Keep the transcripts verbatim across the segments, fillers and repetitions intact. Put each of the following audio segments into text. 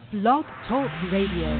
Blog Talk Radio.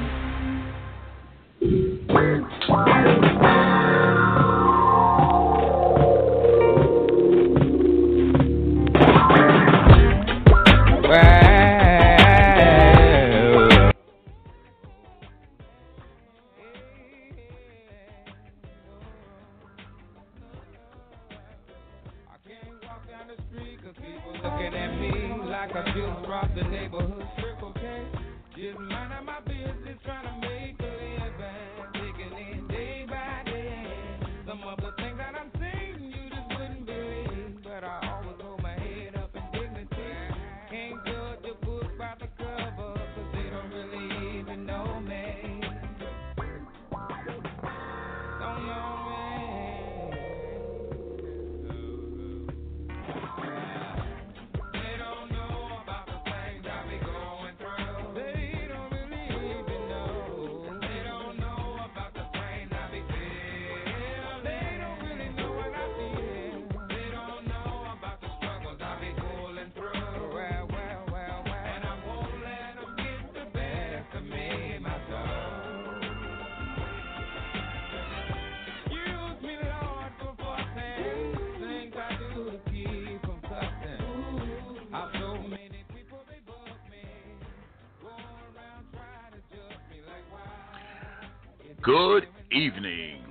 Good evening.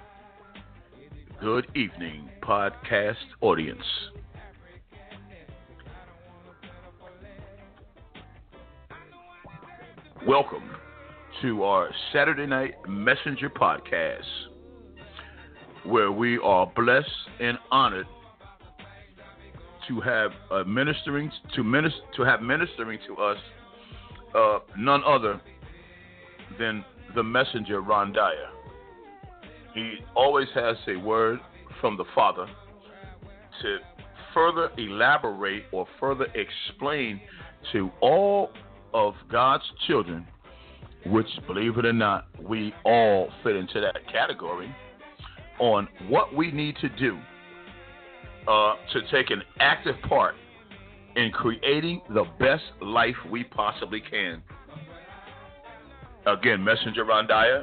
Good evening, podcast audience. Welcome to our Saturday Night Messenger podcast, where we are blessed and honored to have uh, ministering to minister to have ministering to us uh, none other than the messenger Ron Dyer. He always has a word from the Father to further elaborate or further explain to all of God's children, which, believe it or not, we all fit into that category, on what we need to do uh, to take an active part in creating the best life we possibly can. Again, Messenger Ron Dyer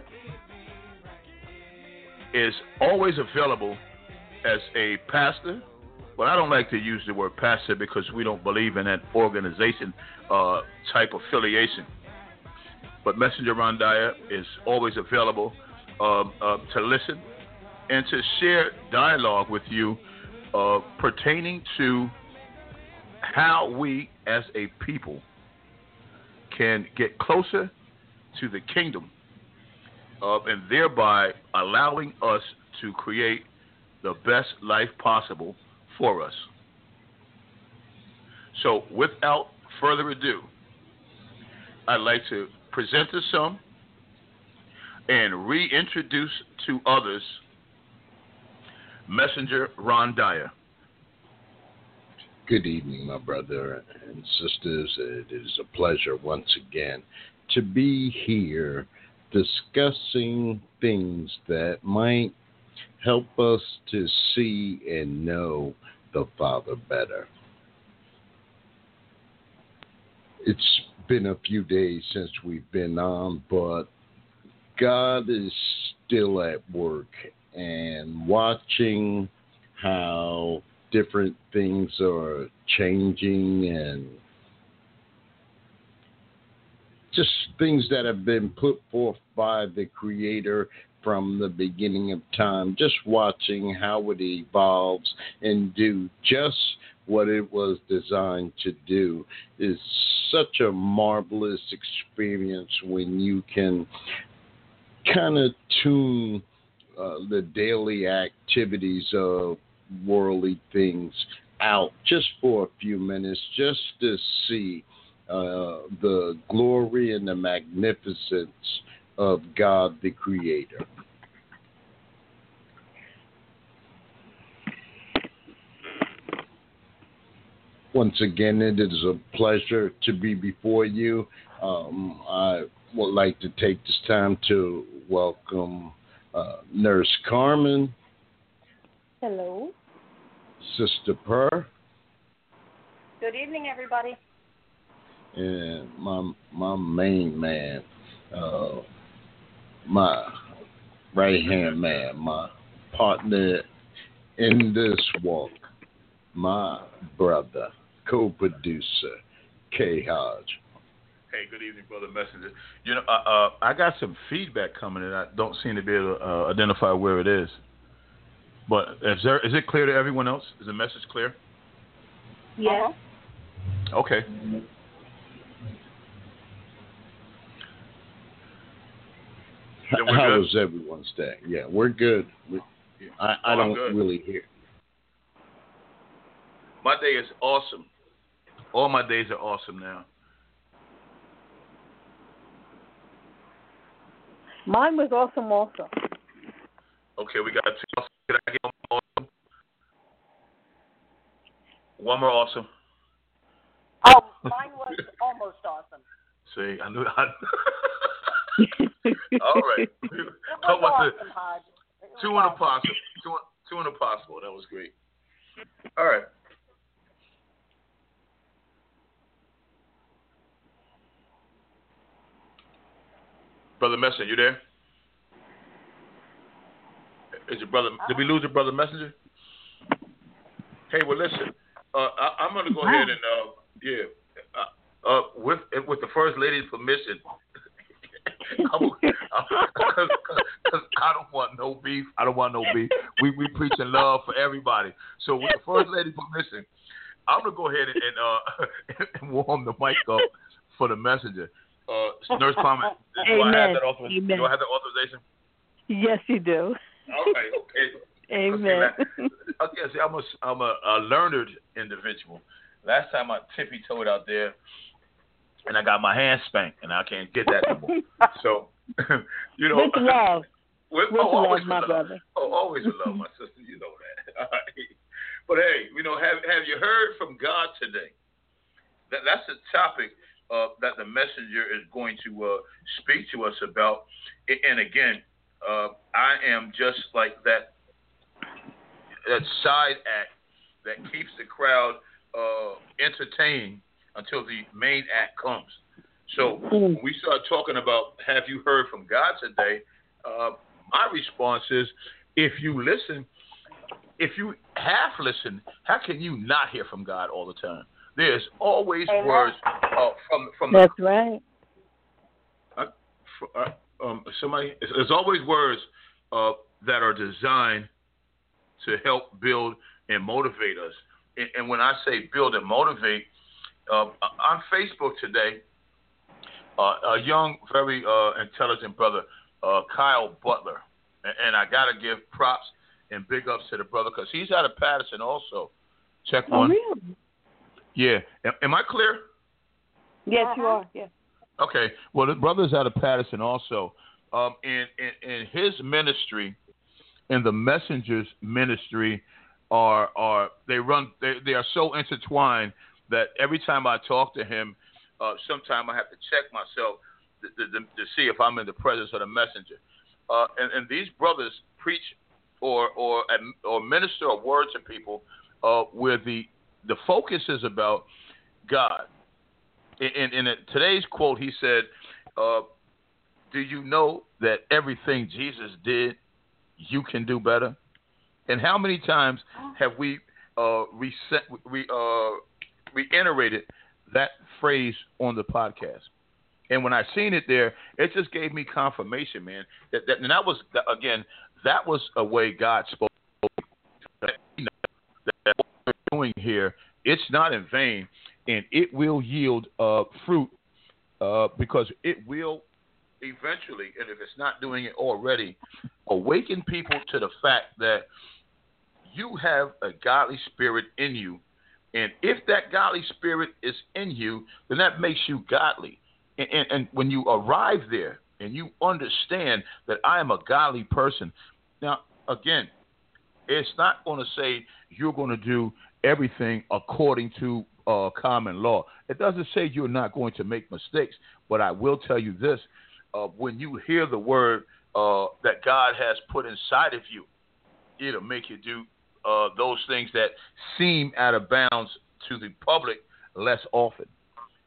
is always available as a pastor, but I don't like to use the word pastor because we don't believe in that organization uh, type affiliation. But Messenger Ron Dyer is always available uh, uh, to listen and to share dialogue with you uh, pertaining to how we as a people can get closer to the kingdom, uh, and thereby allowing us to create the best life possible for us. So without further ado, I'd like to present to some and reintroduce to others Messenger Ron Dyer. Good evening, my brother and sisters. It is a pleasure once again to be here discussing things that might help us to see and know the Father better. It's been a few days since we've been on, but God is still at work, and watching how different things are changing and just things that have been put forth by the Creator from the beginning of time, just watching how it evolves and do just what it was designed to do is such a marvelous experience when you can kind of tune uh, the daily activities of worldly things out just for a few minutes, just to see uh, the glory and the magnificence of God the Creator. Once again, it is a pleasure to be before you. Um, I would like to take this time to welcome uh, Nurse Carmen. Hello. Sister Purr. Good evening, everybody. and my my main man, uh, my right hand man, my partner in this walk, my brother, co-producer, K. Hodge. Hey, good evening, Brother Messenger. You know, uh, uh, I got some feedback coming, and I don't seem to be able to uh, identify where it is. But is there is it clear to everyone else? Is the message clear? Yes. Okay. Then we're How good? was everyone's day? Yeah, we're good. We, I, I Oh, I'm don't good. really hear. My day is awesome. All my days are awesome now. Mine was awesome also. Okay, we got two. Can I get one more awesome? One more awesome. Oh, mine was almost awesome. See, I knew. I, all right. It was How about the- awesome, Hodge. It was Two and a awesome. possible. Two, two and a possible. That was great. All right. Brother Messenger, you there? Is your brother? Did we lose your brother Messenger? Hey, well, listen. Uh, I, I'm going to go ahead and uh, yeah, uh, uh, with with the first lady's permission. Because I don't want no beef. I don't want no beef. We we preaching love for everybody. So with the first lady's permission, I'm gonna go ahead and, and uh and warm the mic up for the messenger. Uh, Nurse Palmer, do Amen. I have that authorization? Amen. Do I have that authorization? Yes, you do. All right, okay. Amen. Okay, see, I'm a I'm a, a learned individual. Last time I tippy toed out there, and I got my hand spanked, and I can't get that no more. So, you know, With love. with, With oh, always love, my with love. brother. Oh, always with love, my sister. You know that. All right. But hey, you know, have have you heard from God today? That that's the topic uh, that the messenger is going to uh, speak to us about. And again, uh, I am just like that that side act that keeps the crowd uh, entertained until the main act comes. So when we start talking about have you heard from God today, uh, my response is if you listen, if you have listened, how can you not hear from God all the time? There's always Amen. words uh, from from That's the, right. uh, uh, um, somebody. There's always words uh, that are designed to help build and motivate us. And, and when I say build and motivate, uh, on Facebook today, uh, a young, very uh, intelligent brother, uh, Kyle Butler, and, and I got to give props and big ups to the brother because he's out of Patterson also. Check Oh, one. really? Yeah. Am, am I clear? Yes, you are. Yes. Okay. Well, the brother's out of Patterson also. Um, in, in, in his ministry, in the messenger's ministry, are are they run? They, they are so intertwined that every time I talk to him, uh, sometime I have to check myself to, to, to see if I'm in the presence of the messenger. Uh, and, and these brothers preach or or or minister a word to people uh, where the the focus is about God. In, in, in today's quote, he said, uh, "Do you know that everything Jesus did, you can do better?" And how many times have we uh, reset, re, uh, reiterated that phrase on the podcast? And when I seen it there, it just gave me confirmation, man. That, that and that was again, that was a way God spoke. That, you know, that what we're doing here, it's not in vain, and it will yield uh, fruit uh, because it will eventually, and if it's not doing it already, awaken people to the fact that you have a godly spirit in you. And if that godly spirit is in you, then that makes you godly. And, and, and when you arrive there and you understand that I am a godly person, now, again, it's not going to say you're going to do everything according to uh, common law. It doesn't say you're not going to make mistakes. But I will tell you this. Uh, when you hear the word uh, that God has put inside of you, it'll make you do uh, those things that seem out of bounds to the public less often.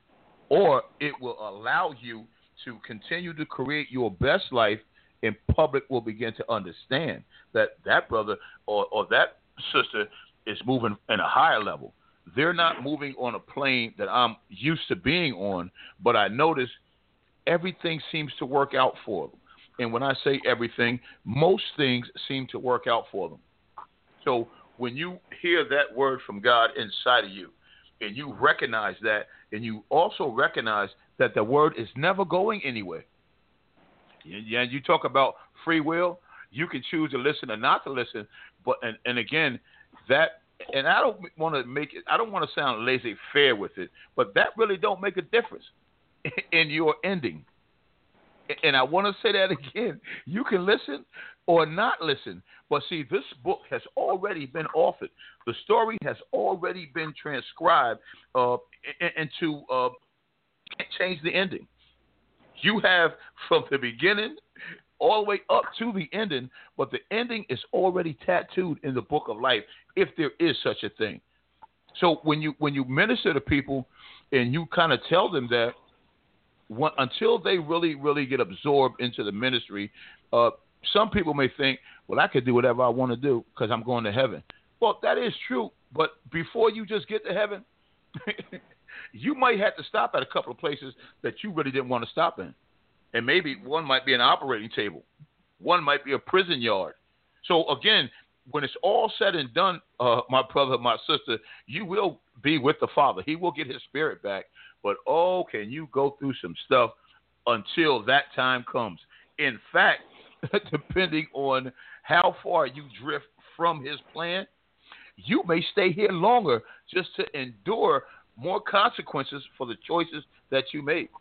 or it will allow you to continue to create your best life, and public will begin to understand that that brother or, or that sister is moving in a higher level. They're not moving on a plane that I'm used to being on, but I notice everything seems to work out for them. And when I say everything, most things seem to work out for them. So when you hear that word from God inside of you, and you recognize that, and you also recognize that the word is never going anywhere. Yeah, you talk about free will. You can choose to listen or not to listen. But and, and again, that and I don't want to make it. I don't want to sound laissez-faire with it, but that really don't make a difference in your ending. And I want to say that again. You can listen or not listen. But see, this book has already been authored. The story has already been transcribed uh, into uh, change the ending. You have from the beginning all the way up to the ending, but the ending is already tattooed in the book of life, if there is such a thing. So when you when you minister to people and you kind of tell them that, When, until they really, really get absorbed into the ministry, uh, some people may think, well, I could do whatever I want to do because I'm going to heaven. Well, that is true, but before you just get to heaven, you might have to stop at a couple of places that you really didn't want to stop in. And maybe one might be an operating table. One might be a prison yard. So, again, when it's all said and done, uh, my brother, my sister, you will be with the Father. He will get his spirit back. But, oh, can you go through some stuff until that time comes? In fact, depending on how far you drift from his plan, you may stay here longer just to endure more consequences for the choices that you made.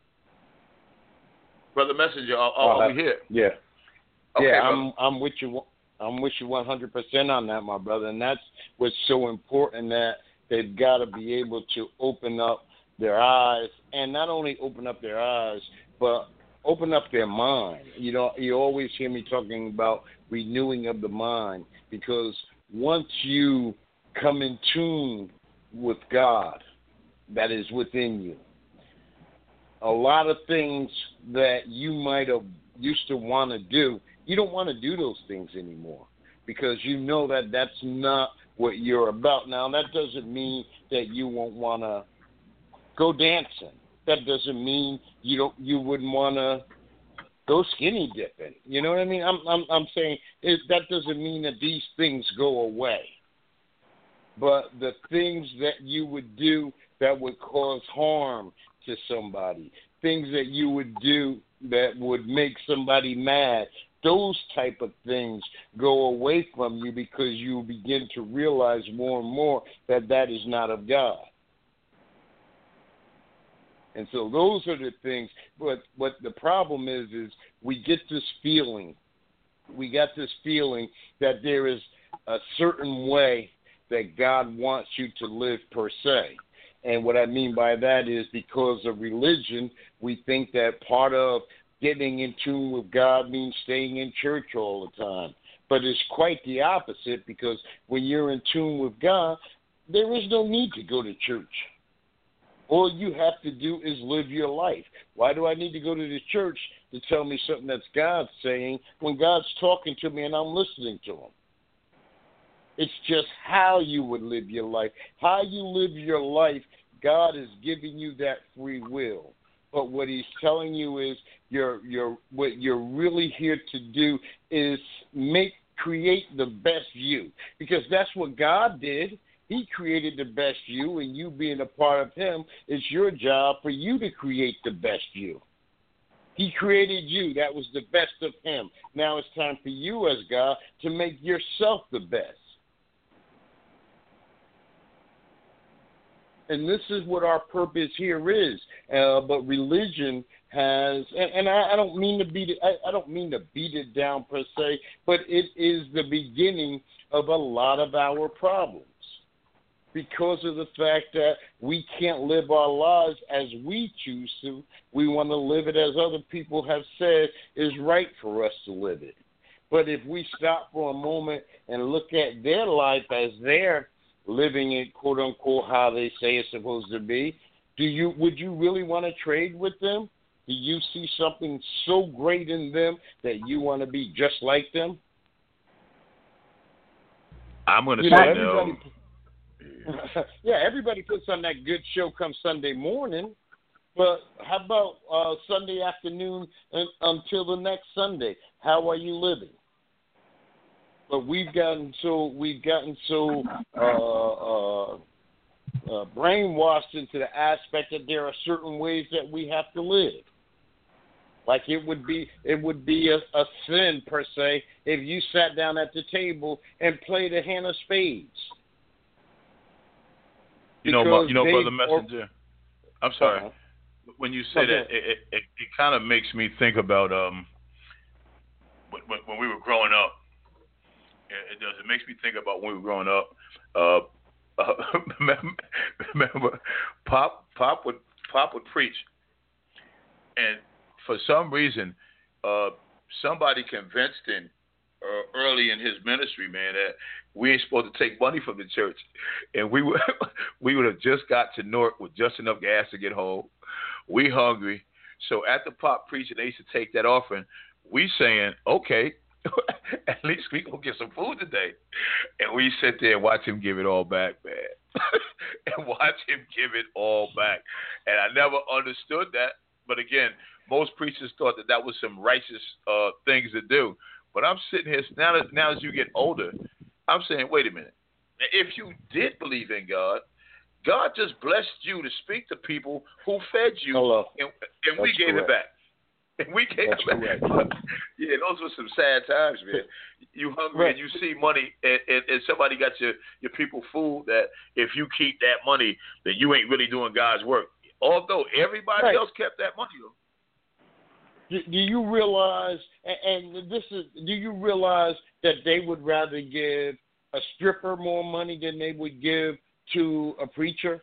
Brother Messenger, are, are well, we here? Yeah. Okay, yeah, brother. I'm I'm with you. I'm with you one hundred percent on that, my brother. And that's what's so important, that they've got to be able to open up their eyes, and not only open up their eyes, but open up their mind. You know, you always hear me talking about renewing of the mind, because once you come in tune with God that is within you, a lot of things that you might have used to want to do, you don't want to do those things anymore, because you know that that's not what you're about. Now, that doesn't mean that you won't want to go dancing. That doesn't mean you don't. You wouldn't want to go skinny dipping. You know what I mean? I'm I'm I'm saying it, that doesn't mean that these things go away. But the things that you would do that would cause harm to somebody, things that you would do that would make somebody mad, those type of things go away from you, because you begin to realize more and more that that is not of God. And so those are the things. But what the problem is, is we get this feeling, we got this feeling that there is a certain way that God wants you to live per se. And what I mean by that is, because of religion, we think that part of getting in tune with God means staying in church all the time. But it's quite the opposite, because when you're in tune with God, there is no need to go to church. All you have to do is live your life. Why do I need to go to the church to tell me something that's God saying when God's talking to me and I'm listening to him? It's just how you would live your life. How you live your life, God is giving you that free will. But what he's telling you is you're, you're, what you're really here to do is make create the best you. Because that's what God did. He created the best you, and you being a part of him, it's your job for you to create the best you. He created you. That was the best of him. Now it's time for you as God to make yourself the best. And this is what our purpose here is. Uh, but religion has, and, and I, I don't mean to beat it. I, I don't mean to beat it down per se, but it is the beginning of a lot of our problems, because of the fact that we can't live our lives as we choose to. We want to live it as other people have said is right for us to live it. But if we stop for a moment and look at their life as they're living it, quote unquote, how they say it's supposed to be, Do you would you really want to trade with them? Do you see something so great in them that you want to be just like them? I'm going to you say know, no. Everybody, yeah, everybody puts on that good show come Sunday morning, but how about uh, Sunday afternoon and, until the next Sunday? How are you living? But we've gotten so we've gotten so uh, uh, uh, brainwashed into the aspect that there are certain ways that we have to live. Like it would be, it would be a, a sin per se if you sat down at the table and played a hand of spades. You know, because you know, they, Brother Messenger. I'm sorry. Uh-huh. When you say okay. that, it it, it, it kind of makes me think about um when, when we were growing up. It, it does. It makes me think about when we were growing up. Uh, uh, remember, Pop Pop would Pop would preach, and for some reason, uh, somebody convinced him uh, early in his ministry, man, that we ain't supposed to take money from the church, and we would we would have just got to Newark with just enough gas to get home. We hungry, so at the Pop preaching, they used to take that offering. We saying, okay, at least we gonna get some food today, and we sit there and watch him give it all back, man, and watch him give it all back, and I never understood that, but again. Most preachers thought that that was some righteous uh, things to do. But I'm sitting here, now, that, now as you get older, I'm saying, wait a minute. If you did believe in God, God just blessed you to speak to people who fed you, Hello. and, and we gave correct. it back. And we gave That's it back. Yeah, those were some sad times, man. You hungry right. and you see money, and, and, and somebody got your, your people food that if you keep that money, then you ain't really doing God's work. Although everybody right. else kept that money, though. Do, do you realize, and, and this is, do you realize that they would rather give a stripper more money than they would give to a preacher?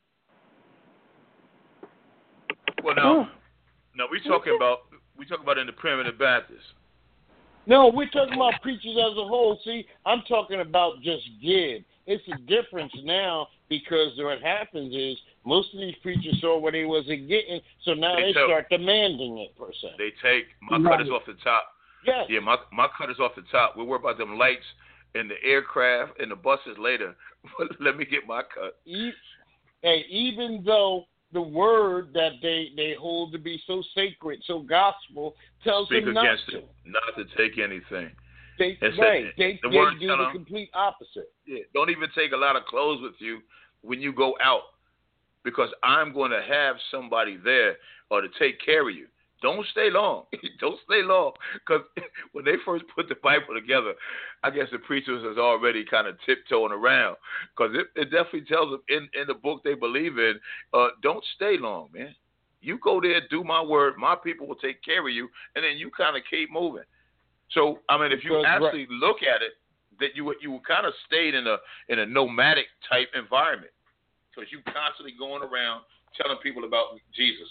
Well, no, no, we talking about we talking about in the primitive Baptist. No, we're talking about preachers as a whole. See, I'm talking about just give. It's a difference now because what happens is most of these preachers saw what they wasn't getting, so now they, they tell, start demanding it, per se. They take, my right. cut is off the top. Yes. Yeah, my my cut is off the top. We'll worry about them lights and the aircraft and the buses later. Let me get my cut. Hey, even though the word that they, they hold to be so sacred, so gospel, tells Speak them not against to. it, not to take anything. They, It's right. a, they, the they word do tell the them, complete opposite. Yeah, don't even take a lot of clothes with you when you go out, because I'm going to have somebody there or to take care of you. Don't stay long. Don't stay long, because when they first put the Bible together, I guess the preachers was already kind of tiptoeing around, because it, it definitely tells them in, in the book they believe in, uh, don't stay long, man. You go there, do my word, my people will take care of you, and then you kind of keep moving. So, I mean, if you Because, actually right. look at it, that you you kind of stayed in a in a nomadic type environment, because you constantly going around telling people about Jesus.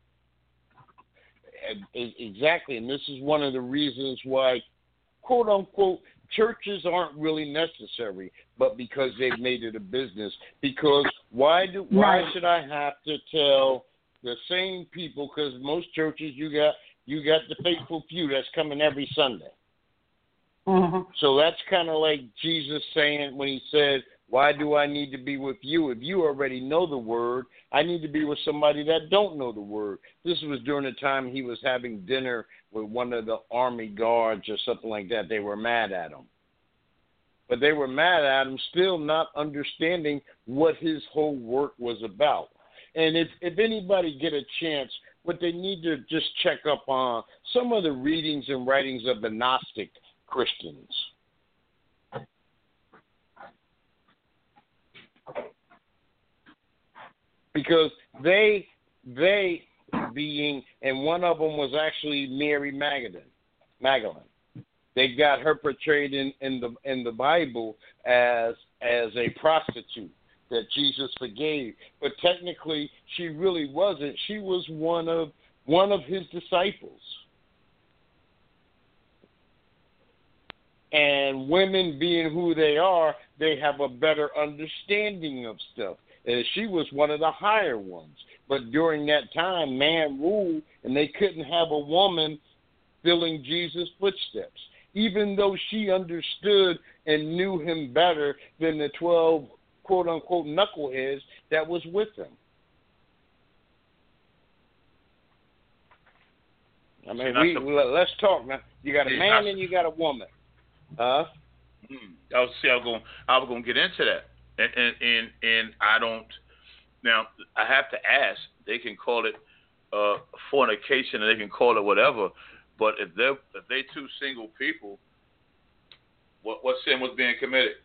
Exactly, and this is one of the reasons why, quote unquote, churches aren't really necessary, but because they've made it a business. Because why do why right. should I have to tell the same people? Because most churches you got you got the faithful few that's coming every Sunday. Mm-hmm. So that's kind of like Jesus saying when he said, why do I need to be with you? If you already know the word, I need to be with somebody that don't know the word. This was during the time he was having dinner with one of the army guards or something like that. They were mad at him. But they were mad at him, still not understanding what his whole work was about. And if, if anybody get a chance, what they need to just check up on some of the readings and writings of the Gnostic Christians. Because they, they being, and one of them was actually Mary Magdalene. Magdalene. They got her portrayed in, in the in the Bible as as a prostitute that Jesus forgave, but technically she really wasn't. She was one of one of his disciples. And women being who they are, they have a better understanding of stuff. And she was one of the higher ones. But during that time, man ruled, and they couldn't have a woman filling Jesus' footsteps, even though she understood and knew him better than the twelve, quote-unquote, knuckleheads that was with him. I mean, we, the, let's talk now. You got a man and you got a woman. Huh? I was see. I was going. I was going to get into that, and, and and and I don't. Now I have to ask. They can call it uh, fornication, and they can call it whatever. But if they if they two single people, what what sin was being committed?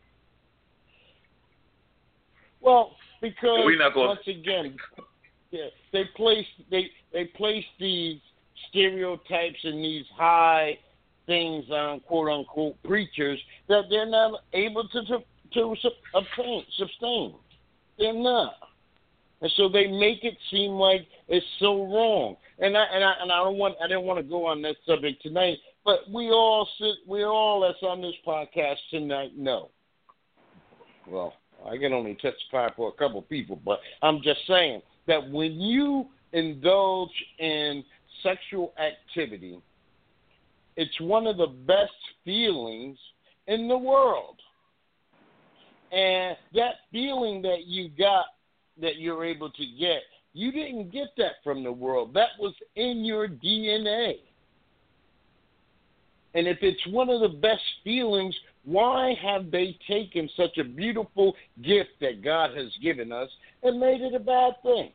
Well, because we not going... once again, yeah, they place they they place these stereotypes and these high things on quote unquote preachers that they're not able to to, to obtain sustain. They're not, and so they make it seem like it's so wrong. And I and I and I don't want I didn't want to go on that subject tonight, but we all sit we all that's on this podcast tonight know. Well, I can only testify for a couple people, but I'm just saying that when you indulge in sexual activity, it's one of the best feelings in the world. And that feeling that you got, that you're able to get, you didn't get that from the world. That was in your D N A. And if it's one of the best feelings, why have they taken such a beautiful gift that God has given us and made it a bad thing?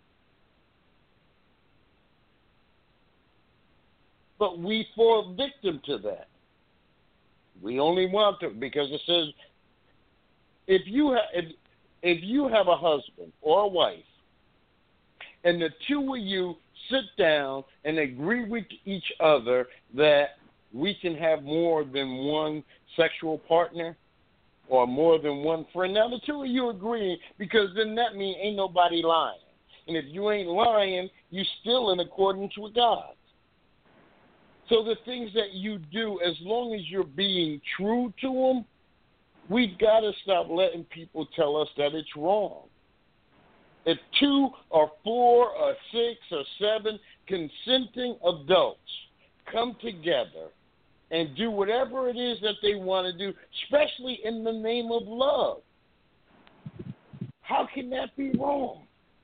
But we fall victim to that. We only want to, because it says, if you ha- if, if you have a husband or a wife, and the two of you sit down and agree with each other that we can have more than one sexual partner or more than one friend. Now, the two of you agree, because then that means ain't nobody lying. And if you ain't lying, you still in accordance with God. So the things that you do, as long as you're being true to them, we've got to stop letting people tell us that it's wrong. If two or four or six or seven consenting adults come together and do whatever it is that they want to do, especially in the name of love, how can that be wrong?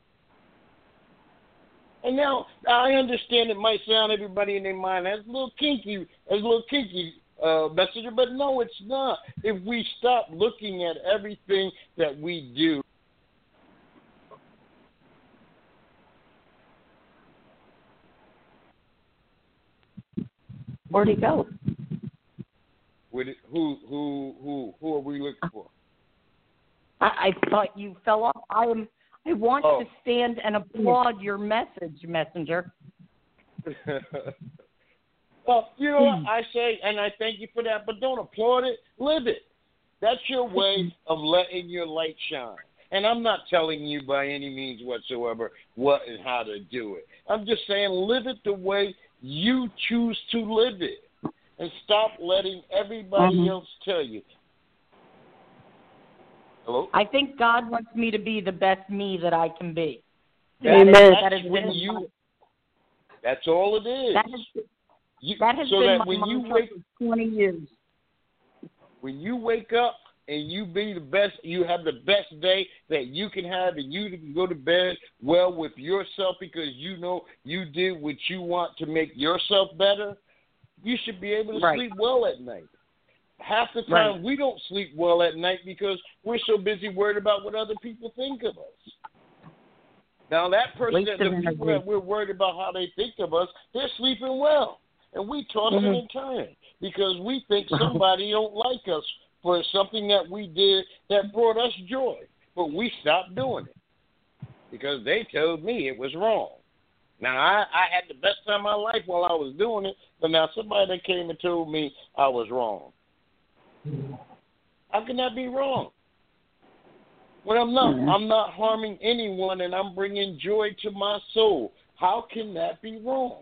And now, I understand it might sound everybody in their mind as a little kinky, as a little kinky uh, messenger, but no, it's not. If we stop looking at everything that we do. Where'd he go? With it, who, who, who, who are we looking for? I, I thought you fell off. I am. I want oh. to stand and applaud your message, messenger. Well, you know what I say, and I thank you for that, but don't applaud it, live it. That's your way of letting your light shine. And I'm not telling you by any means whatsoever what and how to do it. I'm just saying live it the way you choose to live it. And stop letting everybody mm-hmm. else tell you. Hello? I think God wants me to be the best me that I can be. Amen. That is, that is when you, that's all it is. That has, you, that has so been that my when you mantra wake, for twenty years. When you wake up and you be the best, you have the best day that you can have, and you can go to bed well with yourself because you know you did what you want to make yourself better, you should be able to right. sleep well at night. Half the time right. we don't sleep well at night because we're so busy worried about what other people think of us. Now that person, that, the people that we're worried about how they think of us, they're sleeping well. And we toss mm-hmm. it and turn because we think somebody don't like us for something that we did that brought us joy. But we stopped doing it because they told me it was wrong. Now, I, I had the best time of my life while I was doing it, but now somebody that came and told me I was wrong. How can that be wrong? When I'm not, mm-hmm. I'm not harming anyone, and I'm bringing joy to my soul. How can that be wrong?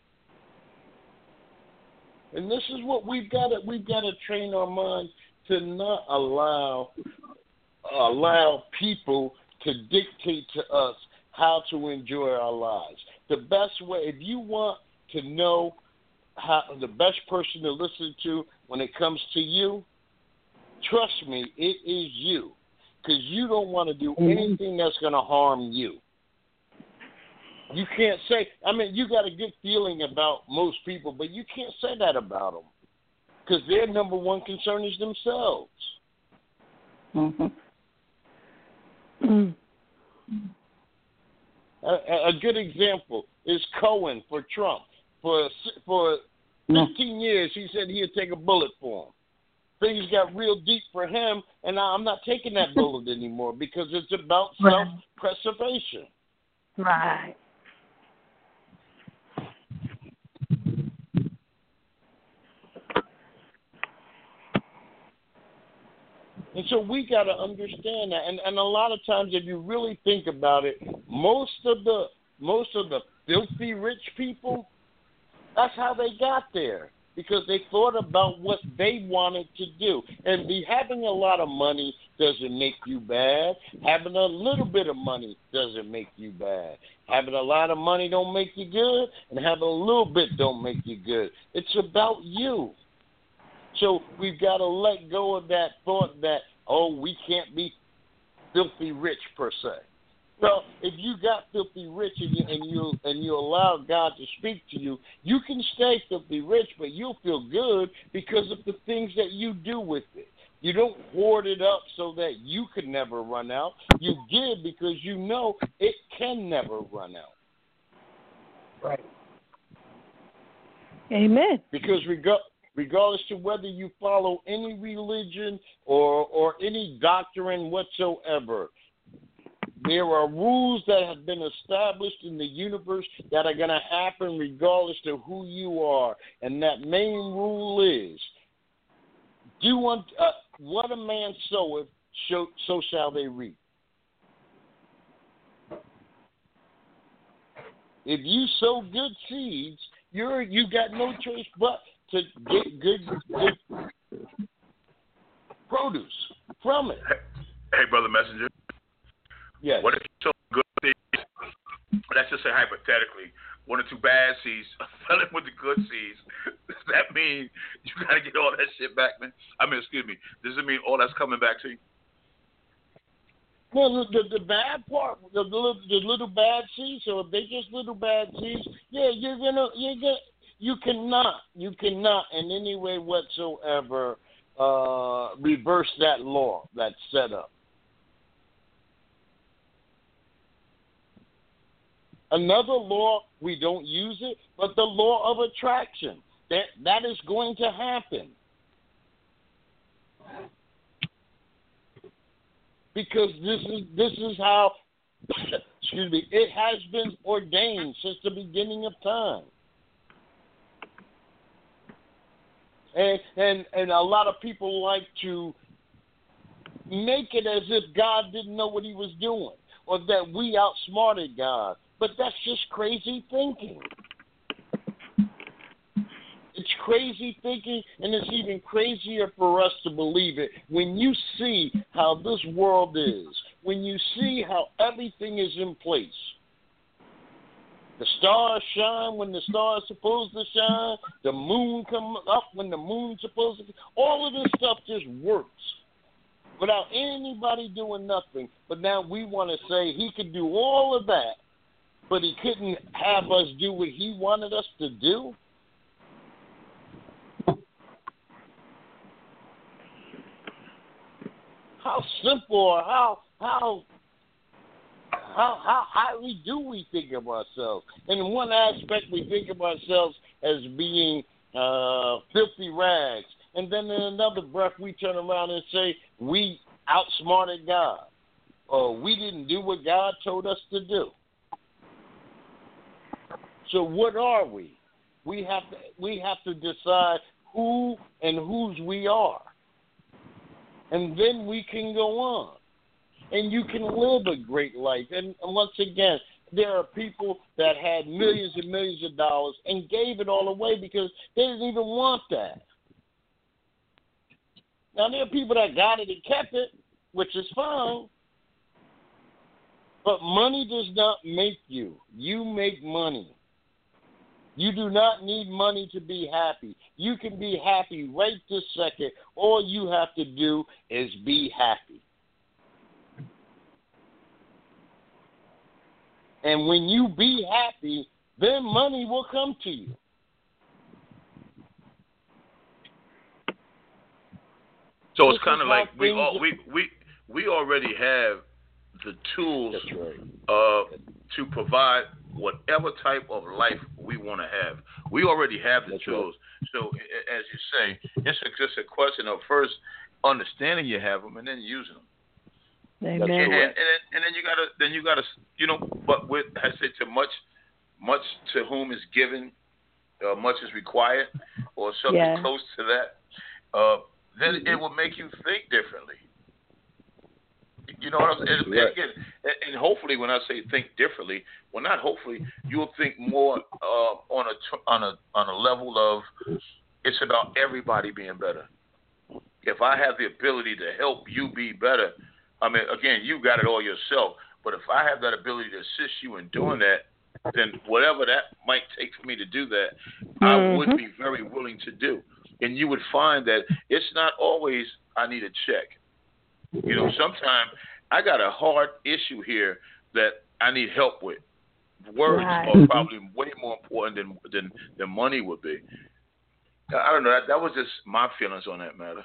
And this is what we've got to we've got to train our minds to not allow allow people to dictate to us how to enjoy our lives. The best way, if you want to know how the best person to listen to when it comes to you, trust me, it is you. Because you don't want to do anything that's going to harm you. You can't say, I mean, you got a good feeling about most people, but you can't say that about them. Because their number one concern is themselves. Mm-hmm. A, a good example is Cohen for Trump. For for fifteen years, he said he'd take a bullet for him. Things got real deep for him, and I'm not taking that bullet anymore because it's about Right. self-preservation. Right. And so we got to understand that. And, and a lot of times, if you really think about it, most of the most of the filthy rich people, that's how they got there, because they thought about what they wanted to do. And be having a lot of money doesn't make you bad. Having a little bit of money doesn't make you bad. Having a lot of money don't make you good, and having a little bit don't make you good. It's about you. So we've got to let go of that thought that, oh, we can't be filthy rich per se. Well, if you got filthy rich and you, and you and you allow God to speak to you, you can stay filthy rich, but you'll feel good because of the things that you do with it. You don't hoard it up so that you can never run out. You give because you know it can never run out. Right. Amen. Because regard. Regardless to whether you follow any religion or or any doctrine whatsoever, there are rules that have been established in the universe that are going to happen regardless to who you are. And that main rule is, do unto, uh, what a man soweth, so, so shall they reap. If you sow good seeds, you're you got no choice but to get good, good produce from it. Hey, Brother Messenger. Yes. What if you sow good seeds? Let's just say hypothetically, one or two bad seeds fell in with the good seeds. Does that mean you got to get all that shit back, man? I mean, excuse me. Does it mean all that's coming back to you? Well, the, the, the bad part, the, the, the little bad seeds, so if they just little bad seeds, yeah, you're gonna, you're gonna. You cannot, you cannot in any way whatsoever uh, reverse that law that's set up. Another law, we don't use it, but the law of attraction. That that is going to happen. Because this is this is how excuse me, it has been ordained since the beginning of time. And, and and a lot of people like to make it as if God didn't know what he was doing or that we outsmarted God. But that's just crazy thinking. It's crazy thinking, and it's even crazier for us to believe it when you see how this world is, when you see how everything is in place. The stars shine when the stars supposed to shine. The moon come up when the moon's supposed to. All of this stuff just works without anybody doing nothing. But now we want to say he could do all of that, but he couldn't have us do what he wanted us to do. How simple or how how. How, how highly do we think of ourselves? And in one aspect, we think of ourselves as being uh, filthy rags. And then in another breath, we turn around and say we outsmarted God. Or we didn't do what God told us to do. So what are we? We have to, we have to decide who and whose we are. And then we can go on. And you can live a great life. And, and once again, there are people that had millions and millions of dollars and gave it all away because they didn't even want that. Now, there are people that got it and kept it, which is fine. But money does not make you. You make money. You do not need money to be happy. You can be happy right this second. All you have to do is be happy. And when you be happy, then money will come to you. So it's kind of like we all, we we we already have the tools right. uh, to provide whatever type of life we want to have. We already have the That's tools. Right. So as you say, it's just a question of first understanding you have them and then using them. Amen. And, and, and, and then you gotta, then you gotta, you know. But with I say to much, much to whom is given, uh, much is required, or something yeah. close to that. Uh, then mm-hmm. it will make you think differently. You know what I'm saying? And, right. again, and hopefully, when I say think differently, well, not hopefully, you'll think more uh, on a on a on a level of it's about everybody being better. If I have the ability to help you be better. I mean, again, you got it all yourself. But if I have that ability to assist you in doing that, then whatever that might take for me to do that, mm-hmm. I would be very willing to do. And you would find that it's not always I need a check. You know, sometimes I got a hard issue here that I need help with. Words right. are probably way more important than than, than money would be. I don't know. That, that was just my feelings on that matter.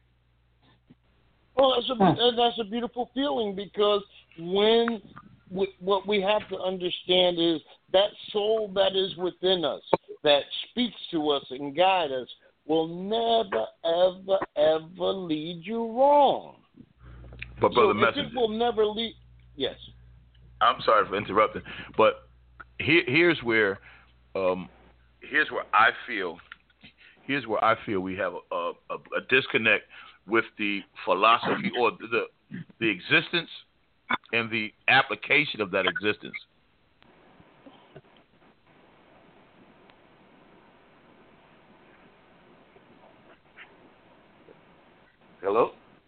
Well, that's a, that's a beautiful feeling because when what we have to understand is that soul that is within us, that speaks to us and guides us, will never, ever, ever lead you wrong. But Brother so Messenger, it will never lead. Yes. I'm sorry for interrupting, but here, here's where, um, here's where I feel, here's where I feel we have a, a, a disconnect with the philosophy or the the existence and the application of that existence. Hello?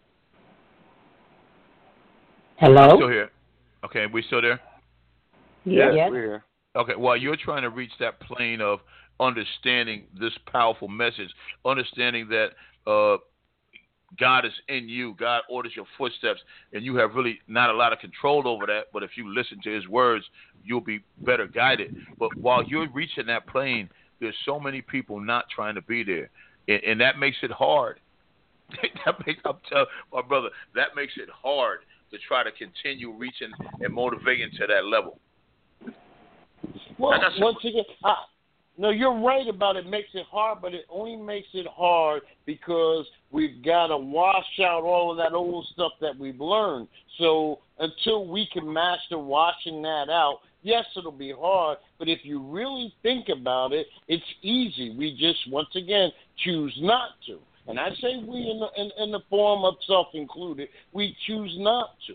Hello? I'm still here. Okay, we still there? Yes, yes. we're here. Okay, well, you're trying to reach that plane of understanding this powerful message, understanding that uh, God is in you. God orders your footsteps, and you have really not a lot of control over that. But if you listen to his words, you'll be better guided. But while you're reaching that plane, there's so many people not trying to be there, and, and that makes it hard. that makes, I'm telling my brother, that makes it hard to try to continue reaching and motivating to that level. Well, once again, I, no, you're right about it makes it hard, but it only makes it hard because we've got to wash out all of that old stuff that we've learned. So until we can master washing that out, yes, it'll be hard, but if you really think about it, it's easy. We just, once again, choose not to. And I say we in the, in, in the form of self included, we choose not to.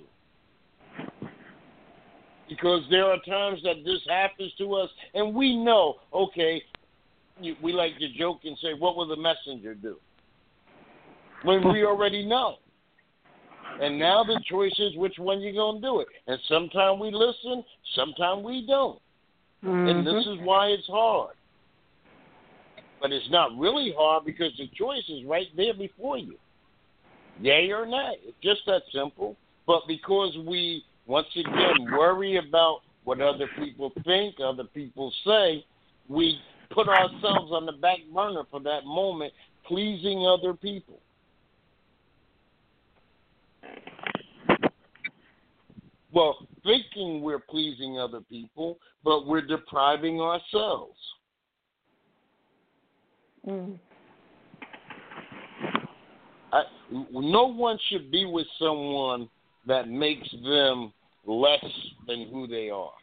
Because there are times that this happens to us, and we know, okay, we like to joke and say, what will the messenger do? When we already know. And now the choice is which one you're going to do it. And sometimes we listen, sometimes we don't. Mm-hmm. And this is why it's hard. But it's not really hard because the choice is right there before you. Yay or nay. It's just that simple. But because we, once again, worry about what other people think, other people say, we put ourselves on the back burner for that moment, pleasing other people. Well, thinking we're pleasing other people, but we're depriving ourselves. Mm. I, no one should be with someone that makes them less than who they are.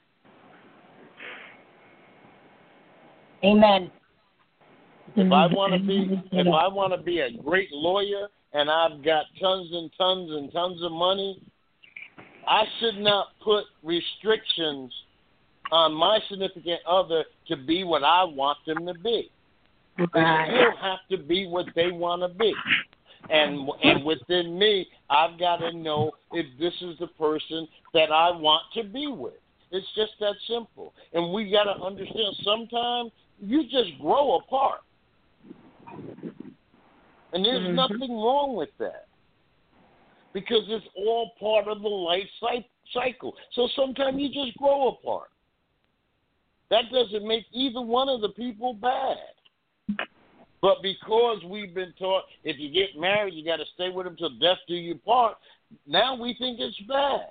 Amen. If I want to be, if I want to be a great lawyer and I've got tons and tons and tons of money, I should not put restrictions on my significant other to be what I want them to be. They Right. still have to be what they want to be. And and within me, I've got to know if this is the person that I want to be with. It's just that simple. And we got to understand sometimes you just grow apart. And there's mm-hmm. nothing wrong with that. Because it's all part of the life cycle. So sometimes you just grow apart. That doesn't make either one of the people bad. But because we've been taught if you get married, you got to stay with them till death do you part, now we think it's bad.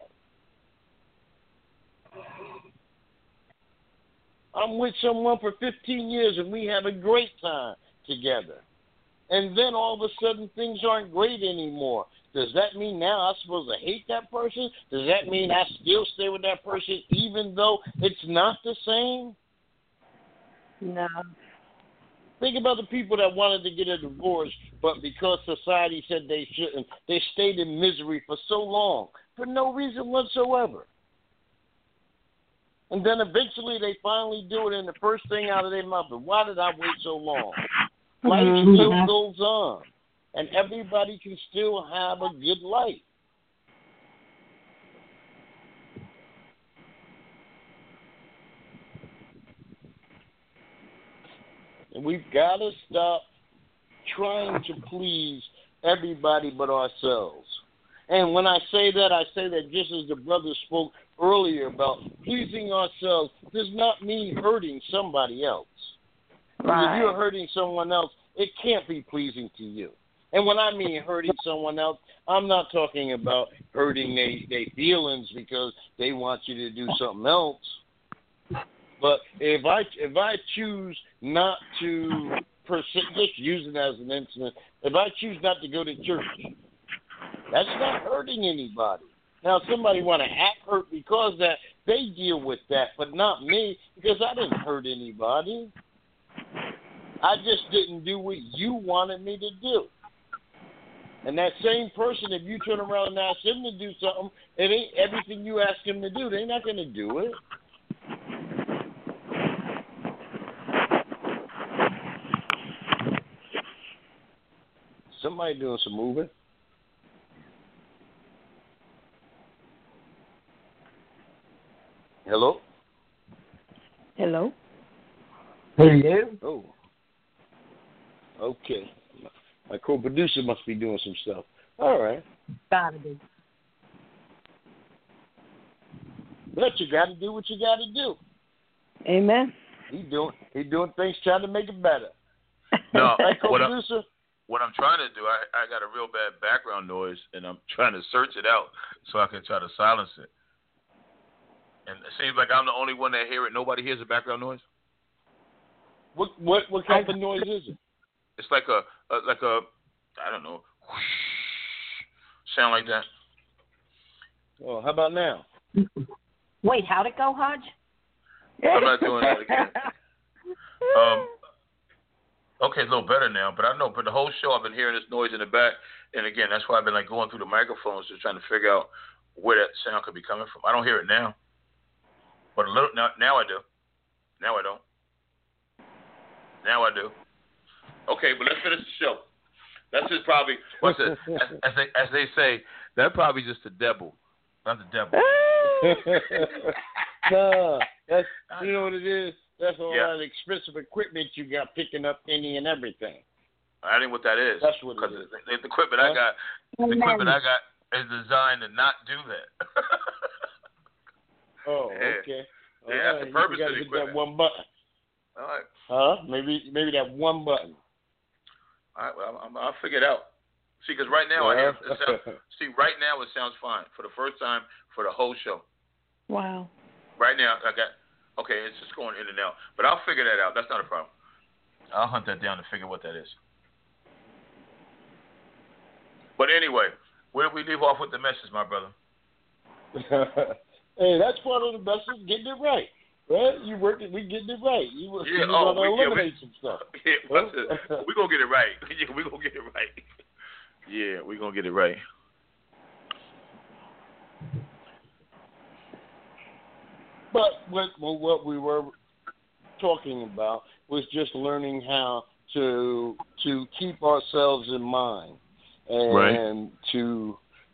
I'm with someone for fifteen years and we have a great time together. And then all of a sudden things aren't great anymore. Does that mean now I'm supposed to hate that person? Does that mean I still stay with that person even though it's not the same? No. Think about the people that wanted to get a divorce, but because society said they shouldn't, they stayed in misery for so long, for no reason whatsoever. And then eventually they finally do it, and the first thing out of their mouth is, why did I wait so long? Life mm-hmm. still goes on. And everybody can still have a good life. And we've got to stop trying to please everybody but ourselves. And when I say that, I say that just as the brother spoke earlier about pleasing ourselves does not mean hurting somebody else. Right. If you're hurting someone else, it can't be pleasing to you. And when I mean hurting someone else, I'm not talking about hurting their they feelings because they want you to do something else. But if I if I choose not to, just use it as an incident, if I choose not to go to church, that's not hurting anybody. Now, if somebody want to act hurt because of that, they deal with that, but not me because I didn't hurt anybody. I just didn't do what you wanted me to do. And that same person, if you turn around and ask him to do something, it ain't everything you ask him to do. They're not going to do it. Somebody doing some moving. Hello? Hello? Hey, yeah? Oh. Okay. My co-producer must be doing some stuff. All right. Gotta be. But you got to do what you got to do. Amen. He doing he doing things trying to make it better. No, right, what, I'm, co-producer? what I'm trying to do, I, I got a real bad background noise, and I'm trying to search it out so I can try to silence it. And it seems like I'm the only one that hear it. Nobody hears the background noise. What what what kind of noise is it? It's like a, a like a I don't know whoosh, sound like that. Well, how about now? Wait, how'd it go, Hodge? I'm not doing that again. Um, okay, it's a little better now, but I know. But the whole show, I've been hearing this noise in the back, and again, that's why I've been like going through the microphones, just trying to figure out where that sound could be coming from. I don't hear it now, but a little now. Now I do. Now I don't. Now I do. Okay, but let's finish the show. That's just probably what's it, as, as they as they say. That probably just the devil, not the devil. No, that's you know what it is. That's all yeah. that expensive equipment you got picking up any and everything. I think what that is. That's what because it is. The, the equipment huh? I got, the equipment I got is designed to not do that. Oh, yeah. okay. All yeah, right. that's the purpose you of the hit equipment. That one button. All right. Huh? Maybe maybe that one button. All right. Well, I'm, I'll figure it out. See, because right now yeah. I hear. It sound, see, right now it sounds fine for the first time for the whole show. Wow. Right now I got. Okay, it's just going in and out, but I'll figure that out. That's not a problem. I'll hunt that down to figure what that is. But anyway, where did we leave off with the message, my brother? Hey, that's part of the message, getting it right. Right? You working, we getting it right. You working, yeah, you oh, gonna we, eliminate yeah, we, some stuff. Yeah, huh? We're going to get it right. Yeah, we're going to get it right. Yeah, we're going to get it right. But what, what we were talking about was just learning how to to keep ourselves in mind and right. to,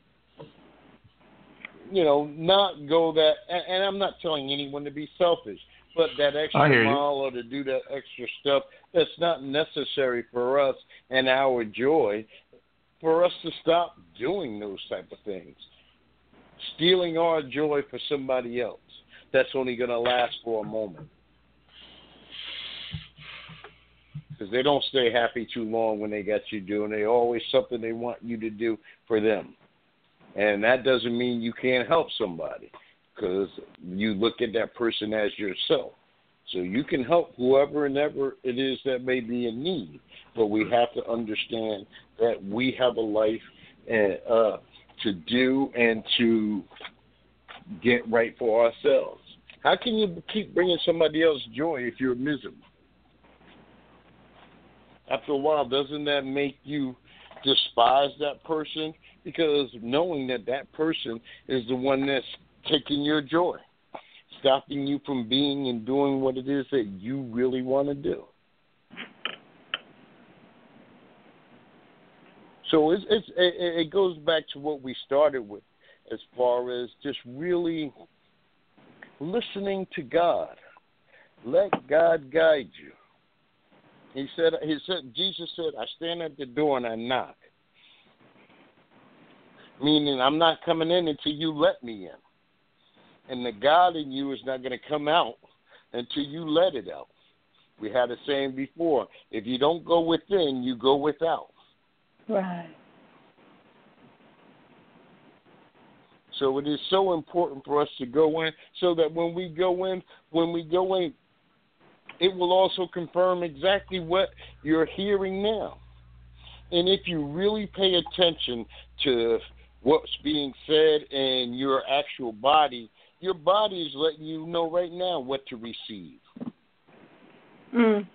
you know, not go that, and, and I'm not telling anyone to be selfish, but that extra mile or to do that extra stuff that's not necessary for us and our joy, for us to stop doing those type of things. Stealing our joy for somebody else, that's only going to last for a moment. Because they don't stay happy too long when they got you doing. They always something they want you to do for them. And that doesn't mean you can't help somebody, because you look at that person as yourself. So you can help whoever and ever it is that may be in need. But we have to understand that we have a life uh, uh, to do and to get right for ourselves. How can you keep bringing somebody else joy if you're miserable? After a while, doesn't that make you despise that person? Because knowing that that person is the one that's taking your joy, stopping you from being and doing what it is that you really want to do. So it's, it's, it, it goes back to what we started with, as far as just really listening to God. Let God guide you. He said, he said, Jesus said, I stand at the door and I knock. Meaning I'm not coming in until you let me in. And the God in you is not going to come out until you let it out. We had a saying before, if you don't go within, you go without. Right. So it is so important for us to go in, so that when we go in, when we go in, it will also confirm exactly what you're hearing now. And if you really pay attention to what's being said in your actual body, your body is letting you know right now what to receive. Mm.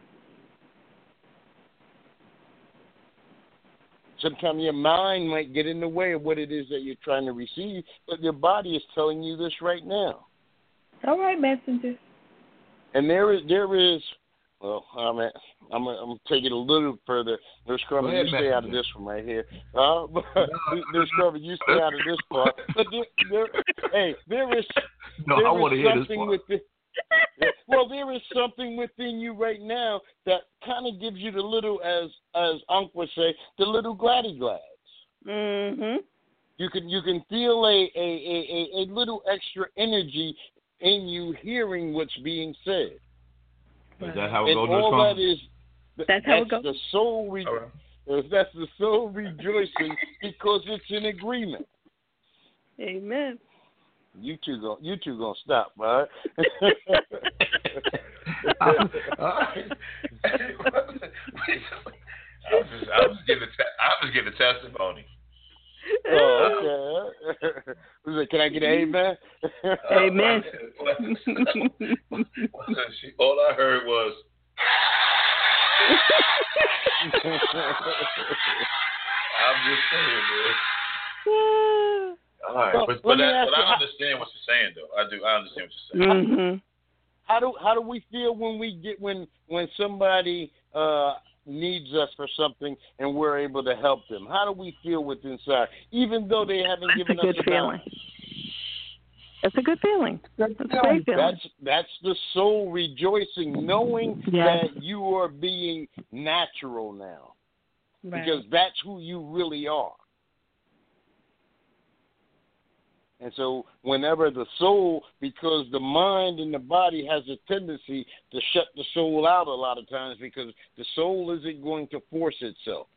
Sometimes your mind might get in the way of what it is that you're trying to receive, but your body is telling you this right now. All right, messenger. And there is, there is. Well, I'm, at, I'm, I'm gonna take it a little further. Nurse Carmen, you stay out of this one right here. Uh, Nurse Carmen, you stay out of this part. But there, there, hey, there is, no, there I is hear this something part. within. Well, there is something within you right now that kind of gives you the little, as as Unc would say, the little gladdy glads. Mhm. You can you can feel a a, a, a little extra energy in you hearing what's being said. Is that how it and goes? all that is, that's, that's how it goes. the soul. Re- right. That's the soul rejoicing because it's in agreement. Amen. You two go. You two gonna stop, all right? I, was, I, I was just, I was giving, I was giving testimony. Oh, okay. Can I get an amen? Amen. All I heard was. I'm just saying, man. All right, but, but, that, but I understand what you're saying, though. I do. I understand what you're saying. Mm-hmm. How do how do we feel when we get when when somebody uh, needs us for something and we're able to help them? How do we feel with inside, even though they haven't That's given a good us a feeling. dollar? That's a good feeling. That's a great feeling. That's that's the soul rejoicing, knowing yes. that you are being natural now, right. because that's who you really are. And so whenever the soul, because the mind and the body has a tendency to shut the soul out a lot of times, because the soul isn't going to force itself.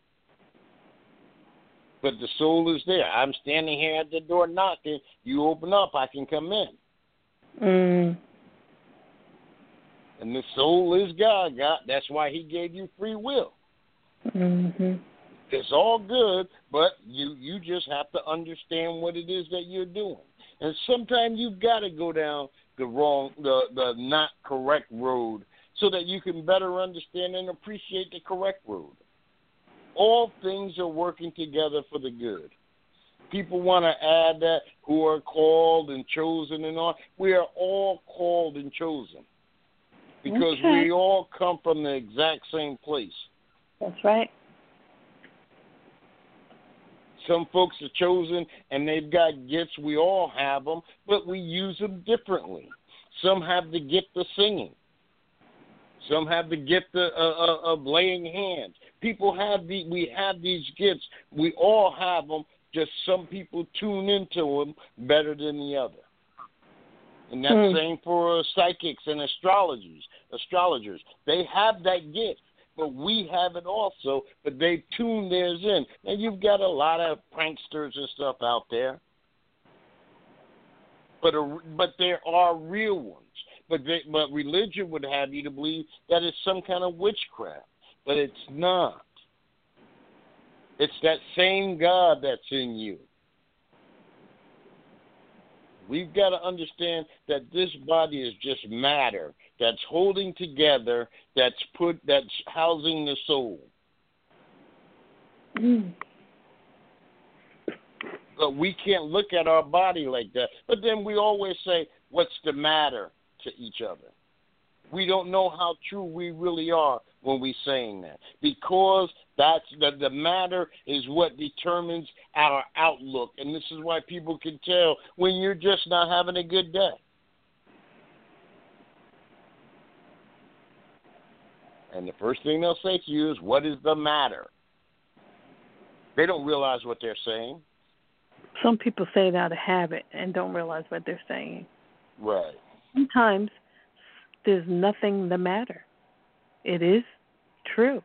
But the soul is there. I'm standing here at the door knocking. You open up, I can come in. Mm. And the soul is God. God. That's why he gave you free will. Mm-hmm. It's all good, but you, you just have to understand what it is that you're doing. And sometimes you've got to go down the wrong, the, the not correct road so that you can better understand and appreciate the correct road. All things are working together for the good. People want to add that who are called and chosen and all. We are all called and chosen because okay. we all come from the exact same place. That's right. Some folks are chosen and they've got gifts. We all have them, but we use them differently. Some have the gift of singing. Some have the gift of, of, of laying hands. People have the, we have these gifts. We all have them. Just some people tune into them better than the other. And that's the mm. same for psychics and astrologers. Astrologers, they have that gift, but we have it also. But they tune theirs in. And you've got a lot of pranksters and stuff out there, but a, but there are real ones. But they, but religion would have you to believe that it's some kind of witchcraft, but it's not. It's that same God that's in you. We've got to understand that this body is just matter that's holding together, that's put, that's housing the soul. Mm. But we can't look at our body like that. But then we always say, "What's the matter?" to each other. We don't know how true we really are when we're saying that, because that's the, the matter is what determines our outlook. And this is why people can tell when you're just not having a good day. And the first thing they'll say to you is, "What is the matter?" They don't realize what they're saying. Some people say it out of habit and don't realize what they're saying. Right. Sometimes there's nothing the matter. It is true.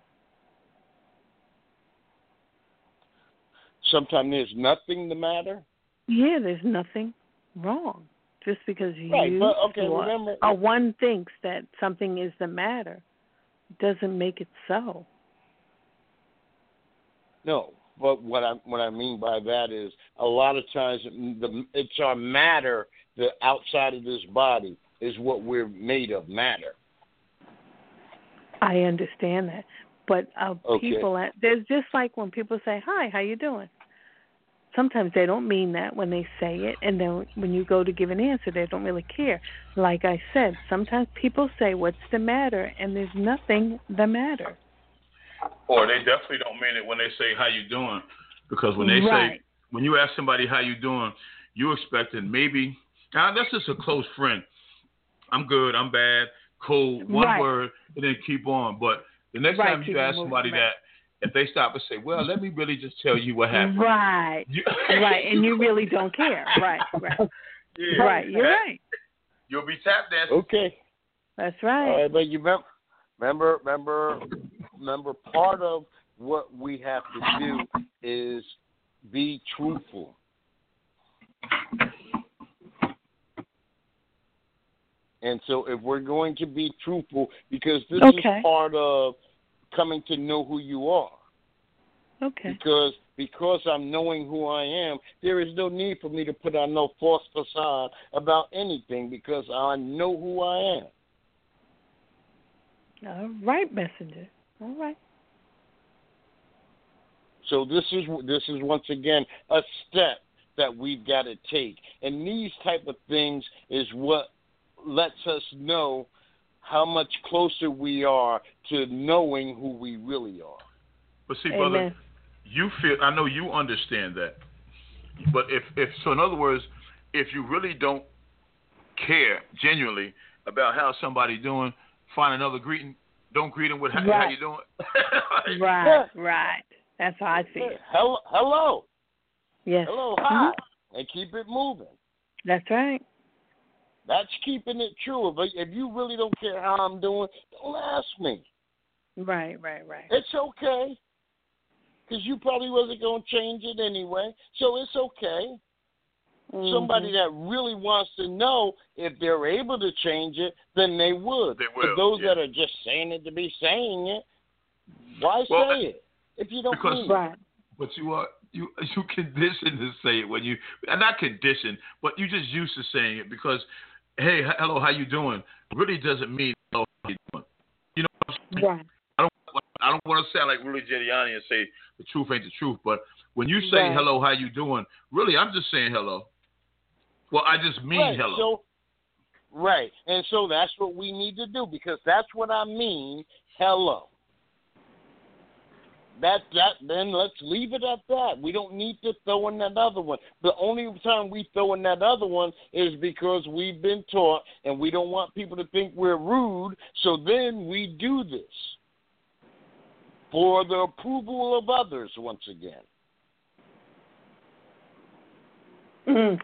Sometimes there's nothing the matter? Yeah, there's nothing wrong. Just because right, you but, okay, or, remember, or one thinks that something is the matter doesn't make it so. No, but what I what I mean by that is a lot of times the, it's our matter, the outside of this body is what we're made of, matter. I understand that, but uh, okay. people, there's just like when people say, "Hi, how you doing?" Sometimes they don't mean that when they say it, and then when you go to give an answer, they don't really care. Like I said, sometimes people say, "What's the matter?" and there's nothing the matter. Or they definitely don't mean it when they say, "How you doing?" Because when they right. say, when you ask somebody how you doing, you expecting maybe, now that's just a close friend. I'm good, I'm bad, cool, one right. word, and then keep on. But the next right. time you ask somebody right. that, if they stop and say, "Well, let me really just tell you what happened." Right, you, right, and you really don't care. Right, right. Yeah, right, you're that, right. You'll be tap dancing. Okay. That's right. All right, but you remember, remember, remember, remember part of what we have to do is be truthful. And so if we're going to be truthful, because this okay. is part of coming to know who you are. Okay. Because because I'm knowing who I am, there is no need for me to put on no false facade about anything, because I know who I am. All right, messenger. All right. So this is this is once again a step that we've got to take, and these type of things is what lets us know how much closer we are to knowing who we really are. But see, Amen. brother, you feel, I know you understand that. But if, if so, in other words, if you really don't care genuinely about how somebody doing, find another greeting. Don't greet them with how, right. how you doing. right, right. That's how I see it. Hello, hello. Yes. Hello, hi, mm-hmm. and keep it moving. That's right. That's keeping it true. But if you really don't care how I'm doing, don't ask me. Right, right, right. It's okay, because you probably wasn't going to change it anyway, so it's okay. Mm-hmm. Somebody that really wants to know if they're able to change it, then they would. They will, but those yeah. that are just saying it to be saying it, why well, say it if you don't because, mean right. it? But you are you you conditioned to say it when you not conditioned, but you just used to saying it because, hey, hello, how you doing? Really doesn't mean hello, how you doing. You know what I'm saying? Right. I don't I don't want to sound like Rudy Giuliani and say the truth ain't the truth, but when you say right. hello, how you doing? Really, I'm just saying hello. Well, I just mean right. hello. So, right. And so that's what we need to do, because that's what I mean, hello. that that then let's leave it at that. We don't need to throw in that other one. The only time we throw in that other one is because we've been taught, and we don't want people to think we're rude. So then we do this for the approval of others. Once again. Mm.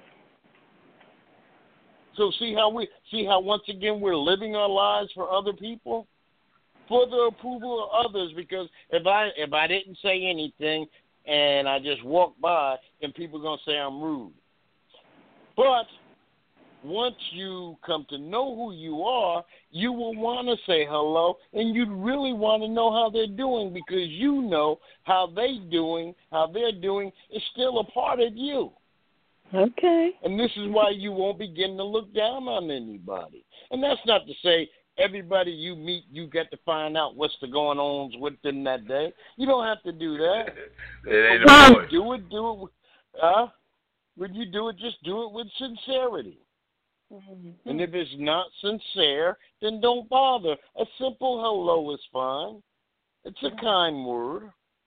So see how we see how once again we're living our lives for other people, for the approval of others. Because if I if I didn't say anything and I just walk by, then people are gonna say I'm rude. But once you come to know who you are, you will want to say hello, and you'd really want to know how they're doing, because you know how they doing, how they're doing is still a part of you. Okay. And this is why you won't begin to look down on anybody. And that's not to say everybody you meet, you get to find out what's the going on with them that day. You don't have to do that. It ain't But a when you do it, do it. With, uh, when you do it, just do it with sincerity. Mm-hmm. And if it's not sincere, then don't bother. A simple hello is fine. It's a kind word.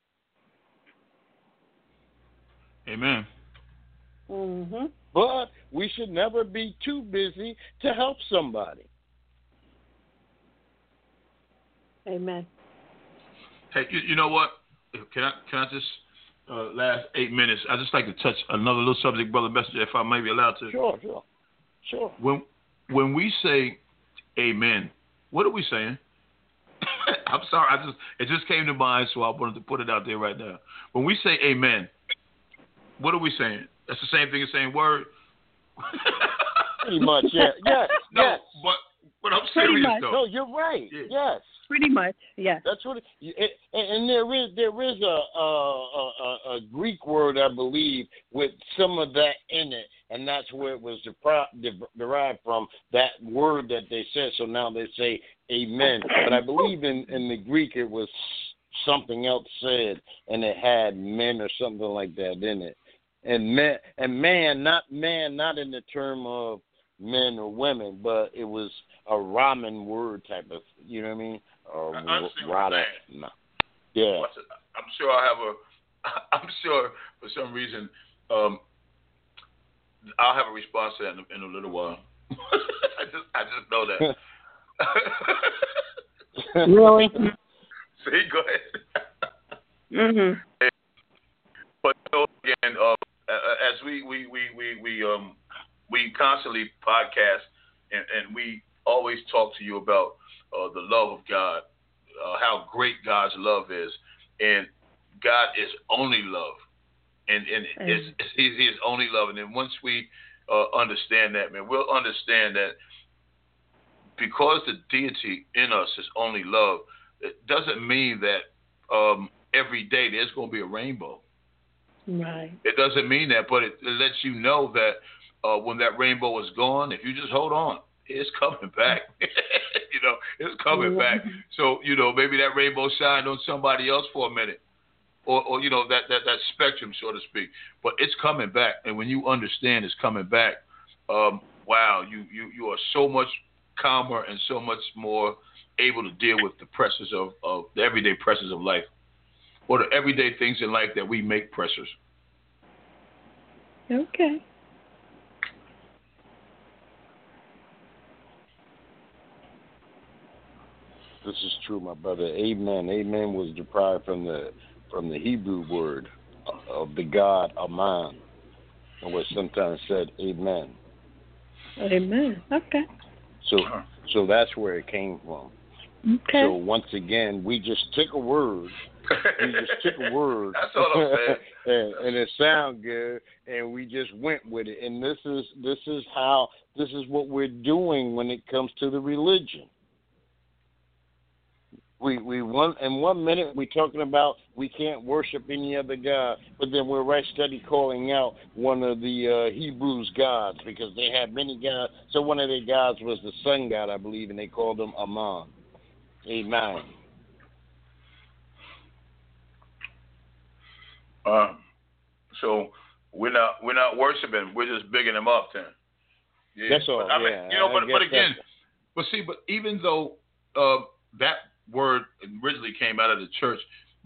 Amen. Mm-hmm. But we should never be too busy to help somebody. Amen. Hey, you, you know what? Can I can I just uh, last eight minutes? I just like to touch another little subject, Brother Messenger, if I may be allowed to. Sure, sure, sure. When when we say amen, what are we saying? I'm sorry, I just it just came to mind, so I wanted to put it out there right now. When we say amen, what are we saying? That's the same thing as saying word. Pretty much, yeah. Yes, no, yes. but but I'm Pretty serious much. though. No, you're right. Yeah. Yes. Pretty much, yes. That's what. It, it, and there is there is a, a a a Greek word, I believe, with some of that in it, and that's where it was derived from. That word that they said. So now they say amen. But I believe in in the Greek it was something else said, and it had men or something like that in it. And man, and man, not man, not in the term of men or women, but it was a ramen word type of, you know what I mean? Or I understand what rada, you're no. Yeah. I'm sure I have a. I'm sure for some reason, um, I'll have a response to that in a, in a little while. I just, I just know that. Really? See, go ahead. Mhm. But you know, again, uh, as we we we we we um we constantly podcast and, and we always talk to you about uh, the love of God, uh, how great God's love is, and God is only love, and and it's, it's, He is only love. And then once we uh, understand that, man, we'll understand that because the deity in us is only love, it doesn't mean that um, every day there's going to be a rainbow. Right. It doesn't mean that, but it, it lets you know that uh, when that rainbow is gone, if you just hold on, it's coming back. you know, it's coming Mm-hmm. back. So, you know, maybe that rainbow shined on somebody else for a minute, or, or you know, that, that, that spectrum, so to speak. But it's coming back, and when you understand it's coming back, um, wow, you, you, you are so much calmer and so much more able to deal with the pressures of, of the everyday pressures of life, or the everyday things in life that we make pressures. Okay. This is true, my brother. Amen. Amen was derived from the from the Hebrew word of the God Aman, and was sometimes said amen. Amen. Okay. So so that's where it came from. Okay. So once again, we just took a word. We just took a word. That's all I'm saying. and, and it sounded good, and we just went with it. And this is this is how this is what we're doing when it comes to the religion. We we one in one minute we're talking about we can't worship any other god, but then we're right steady calling out one of the uh, Hebrews gods, because they had many gods. So one of their gods was the sun god, I believe, and they called him Aman. Amen. Um, so we're not we're not worshiping. We're just bigging him up then. Yeah. That's all. But, I mean, yeah. you know, but I but guess again, that's- but see, but even though uh, that word originally came out of the church,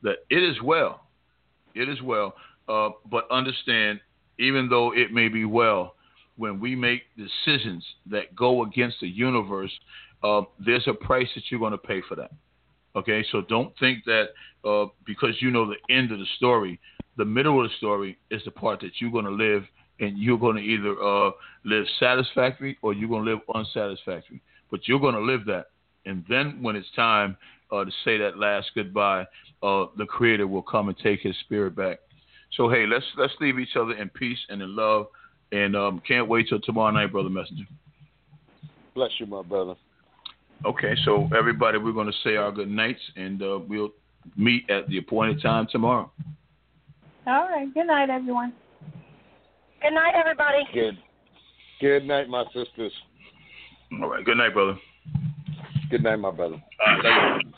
that it is well. It is well. Uh, but understand, even though it may be well, when we make decisions that go against the universe, uh, there's a price that you're going to pay for that. Okay, so don't think that uh, because you know the end of the story, the middle of the story is the part that you're going to live, and you're going to either uh, live satisfactory or you're going to live unsatisfactory. But you're going to live that. And then when it's time uh, to say that last goodbye, uh, the Creator will come and take His spirit back. So, hey, let's let's leave each other in peace and in love. And um, can't wait till tomorrow night, Brother Messenger. Bless you, my brother. Okay, so everybody, we're going to say our good nights, and uh, we'll meet at the appointed time tomorrow. All right. Good night, everyone. Good night, everybody. Good. Good night, my sisters. All right. Good night, brother. Good night, my brother. All right,